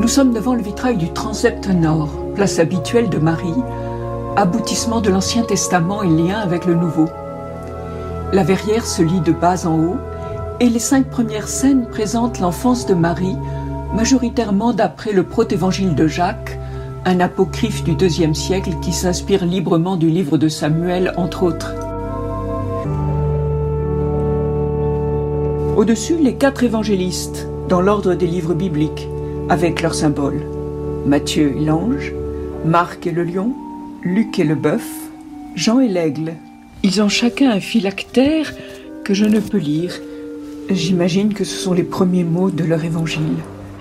Nous sommes devant le vitrail du transept nord, place habituelle de Marie, aboutissement de l'Ancien Testament et lien avec le Nouveau. La verrière se lit de bas en haut et les 5 premières scènes présentent l'enfance de Marie, majoritairement d'après le protévangile de Jacques, un apocryphe du IIe siècle qui s'inspire librement du livre de Samuel, entre autres. Au-dessus, les 4 évangélistes, dans l'ordre des livres bibliques, avec leurs symboles. Matthieu et l'ange, Marc et le lion, Luc et le bœuf, Jean et l'aigle. Ils ont chacun un phylactère que je ne peux lire. J'imagine que ce sont les premiers mots de leur évangile.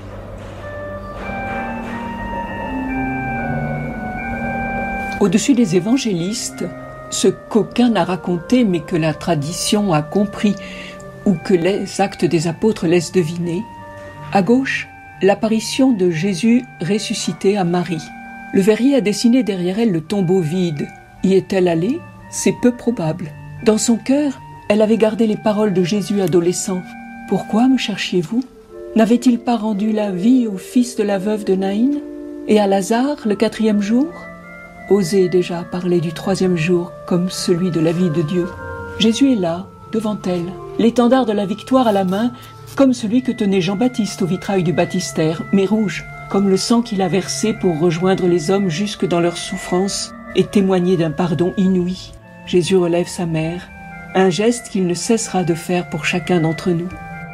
Au-dessus des évangélistes, ce qu'aucun n'a raconté mais que la tradition a compris ou que les actes des apôtres laissent deviner. À gauche, l'apparition de Jésus ressuscité à Marie. Le verrier a dessiné derrière elle le tombeau vide. Y est-elle allée ? C'est peu probable. Dans son cœur, elle avait gardé les paroles de Jésus adolescent. « Pourquoi me cherchiez-vous ? N'avait-il pas rendu la vie au fils de la veuve de Naïn ? Et à Lazare, le 4e jour ?» Osez déjà parler du 3e jour comme celui de la vie de Dieu. Jésus est là, devant elle, l'étendard de la victoire à la main, comme celui que tenait Jean-Baptiste au vitrail du baptistère, mais rouge, comme le sang qu'il a versé pour rejoindre les hommes jusque dans leur souffrance et témoigner d'un pardon inouï. Jésus relève sa mère, un geste qu'il ne cessera de faire pour chacun d'entre nous.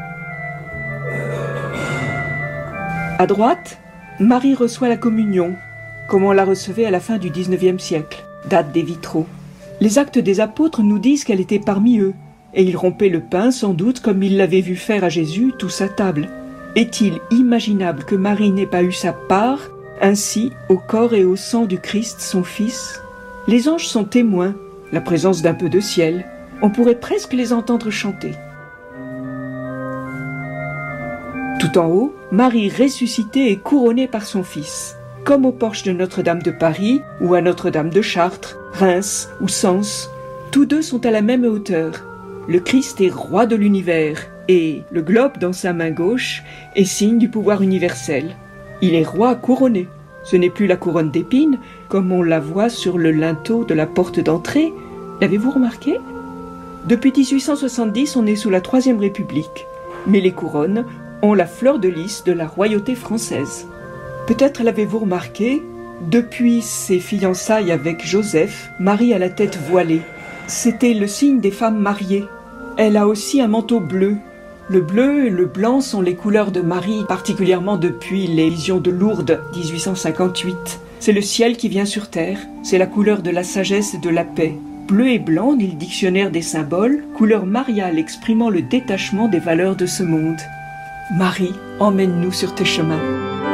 À droite, Marie reçoit la communion, comme on la recevait à la fin du XIXe siècle, date des vitraux. Les actes des apôtres nous disent qu'elle était parmi eux, et ils rompaient le pain sans doute comme ils l'avaient vu faire à Jésus tous à table. Est-il imaginable que Marie n'ait pas eu sa part, ainsi, au corps et au sang du Christ, son Fils ? Les anges sont témoins, la présence d'un peu de ciel. On pourrait presque les entendre chanter. Tout en haut, Marie ressuscitée et couronnée par son Fils, comme au porche de Notre-Dame de Paris ou à Notre-Dame de Chartres, Reims ou Sens. Tous deux sont à la même hauteur. Le Christ est roi de l'univers et le globe dans sa main gauche est signe du pouvoir universel. Il est roi couronné. Ce n'est plus la couronne d'épines comme on la voit sur le linteau de la porte d'entrée. L'avez-vous remarqué ? Depuis 1870, on est sous la Troisième République. Mais les couronnes ont la fleur de lys de la royauté française. Peut-être l'avez-vous remarqué, depuis ses fiançailles avec Joseph, Marie a la tête voilée. C'était le signe des femmes mariées. Elle a aussi un manteau bleu. Le bleu et le blanc sont les couleurs de Marie, particulièrement depuis les visions de Lourdes, 1858. C'est le ciel qui vient sur terre, c'est la couleur de la sagesse et de la paix. Bleu et blanc, dit le dictionnaire des symboles, couleur mariale exprimant le détachement des valeurs de ce monde. Marie, emmène-nous sur tes chemins.